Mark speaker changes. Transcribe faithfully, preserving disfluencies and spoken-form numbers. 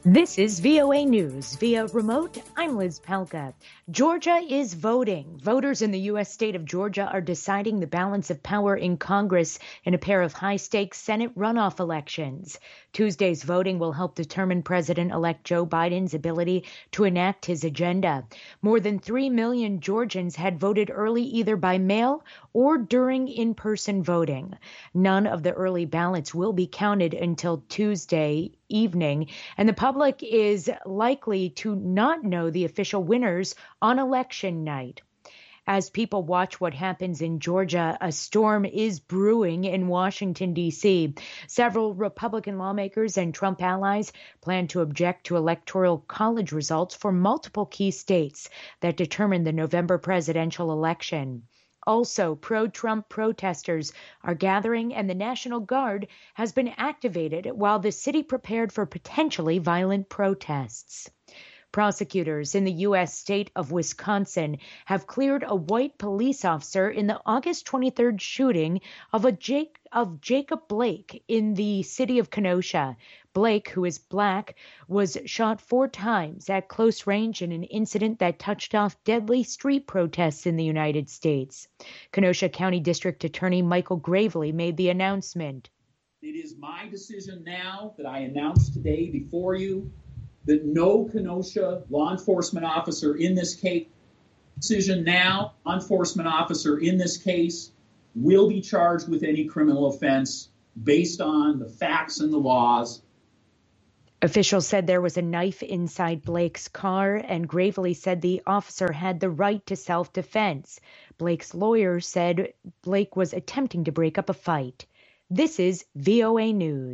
Speaker 1: This is V O A News via remote. I'm Liz Pelka. Georgia is voting. Voters in the U S state of Georgia are deciding the balance of power in Congress in a pair of high-stakes Senate runoff elections. Tuesday's voting will help determine President-elect Joe Biden's ability to enact his agenda. More than three million Georgians had voted early either by mail or during in-person voting. None of the early ballots will be counted until Tuesday evening, and the public is likely to not know the official winners on election night. As people watch what happens in Georgia, a storm is brewing in Washington, D C. Several Republican lawmakers and Trump allies plan to object to electoral college results for multiple key states that determine the November presidential election. Also, pro-Trump protesters are gathering, and the National Guard has been activated while the city prepared for potentially violent protests. Prosecutors in the U S state of Wisconsin have cleared a white police officer in the August twenty-third shooting of a Jake, of Jacob Blake in the city of Kenosha. Blake, who is black, was shot four times at close range in an incident that touched off deadly street protests in the United States. Kenosha County District Attorney Michael Gravely made the announcement.
Speaker 2: It is my decision now that I announce today before you that no Kenosha law enforcement officer in this case, decision now, law enforcement officer in this case will be charged with any criminal offense based on the facts and the laws.
Speaker 1: Officials said there was a knife inside Blake's car, and Gravely said the officer had the right to self-defense. Blake's lawyer said Blake was attempting to break up a fight. This is V O A News.